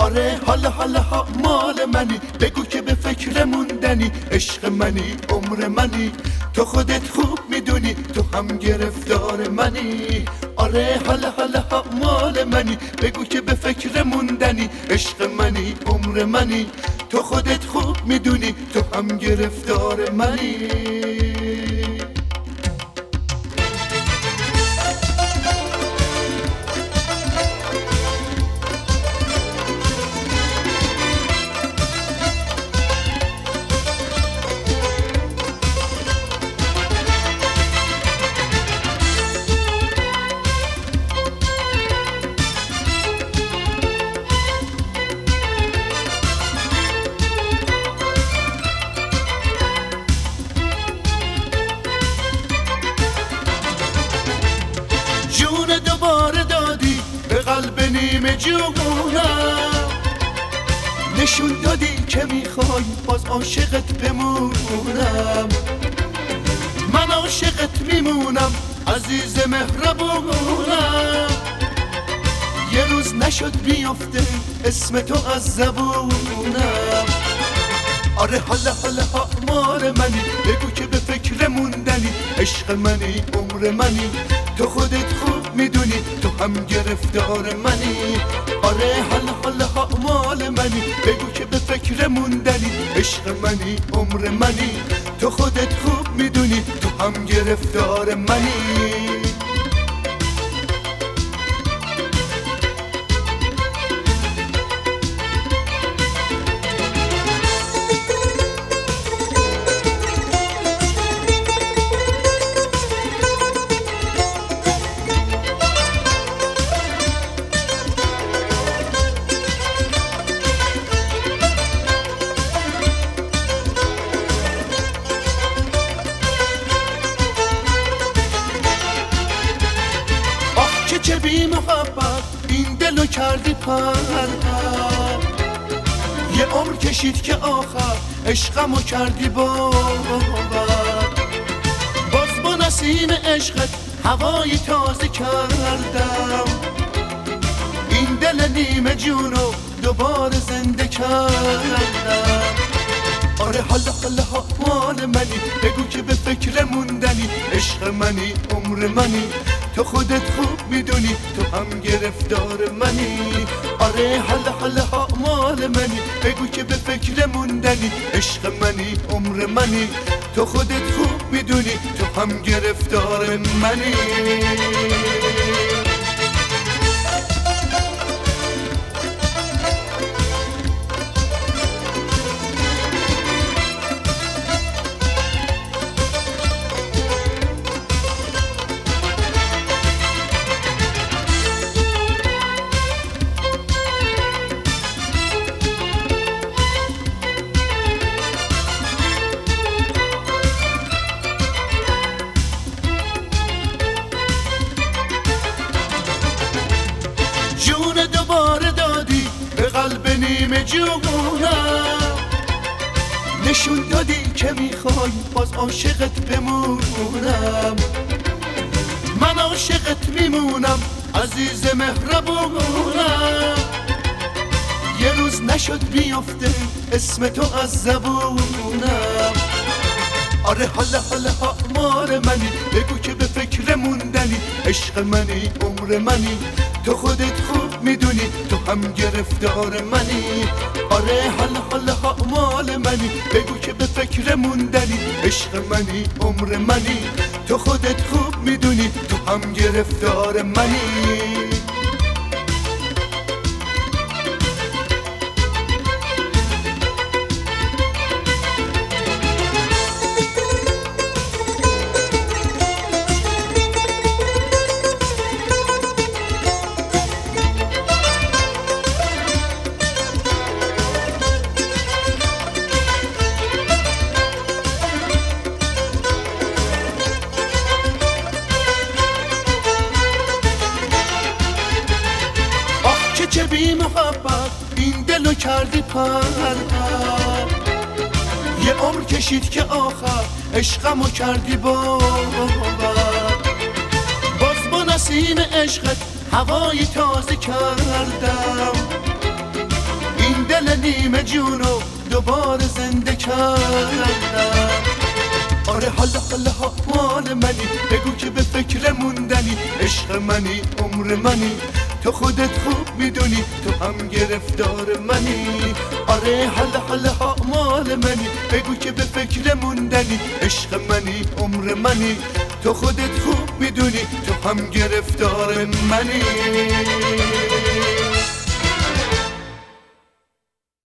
آره حالا ها مال منی، بگو که به فکر موندنی، عشق منی عمر منی، تو خودت خوب میدونی تو هم گرفتار منی. آره حالا ها مال منی، بگو که به فکر موندنی، عشق منی عمر منی، تو خودت خوب میدونی تو هم گرفتار منی. جون دوباره دادی به قلب نیمه جونم، نشون دادی که میخوای باز عاشقت بمونم. من عاشقت میمونم عزیز مهربونم، یه روز نشد بیفته اسم تو از زبونم. آره حالا ها مال منی، بگو که به فکر موندنی، عشق منی عمر منی، تو خودت خوب میدونی تو هم گرفتار منی. آره حالا ها مال منی، بگو که به فکر موندنی، عشق منی عمر منی، تو خودت خوب میدونی تو هم گرفتار منی. که بی محبت این دلو کردی پر، یه عمر کشید که آخر عشقمو کردی باور. باز با نسیم عشقت هوای تازه کردم، این دل نیمه جونو دوباره زنده کردم. آره حالا ها مال منی، بگو که به فکر موندنی، عشق منی عمر منی، تو خودت خوب میدونی تو هم گرفتار منی. آره حالا ها مال منی، بگو که به فکر موندنی، عشق منی عمر منی، تو خودت خوب میدونی تو هم گرفتار منی. جون دوباره دادی به قلب نیمه جونم، نشون دادی که میخوای باز عاشقت بمونم. من عاشقت میمونم عزیز مهربونم، یه روز نشد بیفته اسم تو از زبونم. آره حالا ها مال منی، بگو که به فکر موندنی، عشق منی عمر منی، تو خودت خوب میدونی تو هم گرفتار منی. آره حالا ها مال منی، بگو که به فکر موندنی، عشق منی عمر منی، تو خودت خوب میدونی تو هم گرفتار منی. که بی محبت این دلو کردی پر، یه عمر کشید که آخر عشقمو کردی باور. باز با نسیم عشقت هوای تازه کردم، این دل نیمه جونو دوباره زنده کردم. آره حالا مال منی، بگو که به فکر موندنی، عشق منی عمر منی، تو خودت خوب میدونی تو هم گرفتار منی. آره حالا مال منی، بگو که به فکر موندنی، عشق منی عمر منی، تو خودت خوب میدونی تو هم گرفتار منی.